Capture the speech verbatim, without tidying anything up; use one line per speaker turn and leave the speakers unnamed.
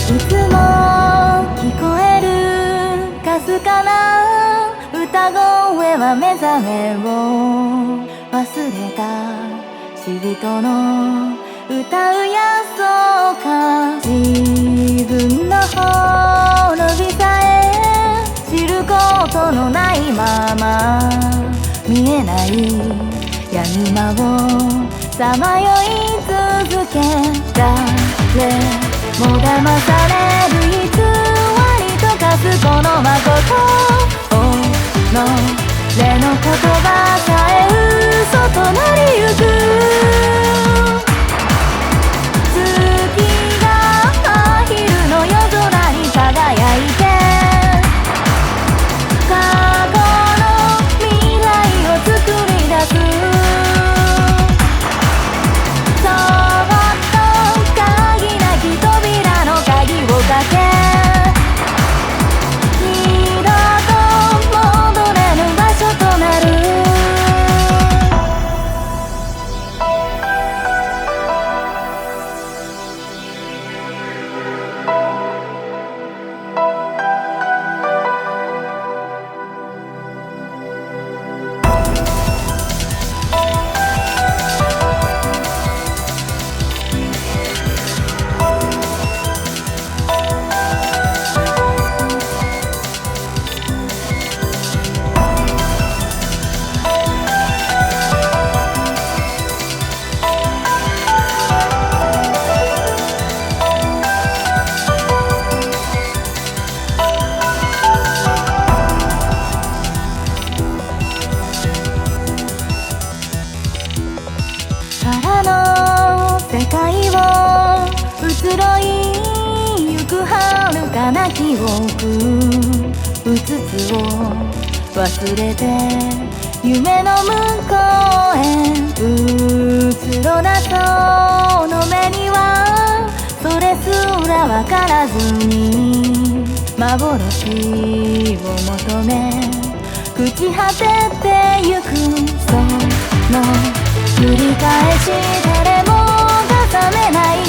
いつも聞こえるかすかな歌声は目覚めを忘れた死人の歌うやそうか。自分の滅びさえ知ることのないまま見えない闇間をさまよい続け、誰も騙される偽りとかすこのまことをのれの言葉さえ嘘となりゆく。月が昼の夜空に輝いて過去の未来を作り出す。そっと鍵なき扉の鍵をかけ、二度と戻れぬ場所となる。空の世界を移ろいゆく遥かな記憶、うつつを忘れて夢の向こうへ。うつろなその目にはそれすらわからずに幻を求め朽ち果ててゆく。その繰り返し誰もが覚めない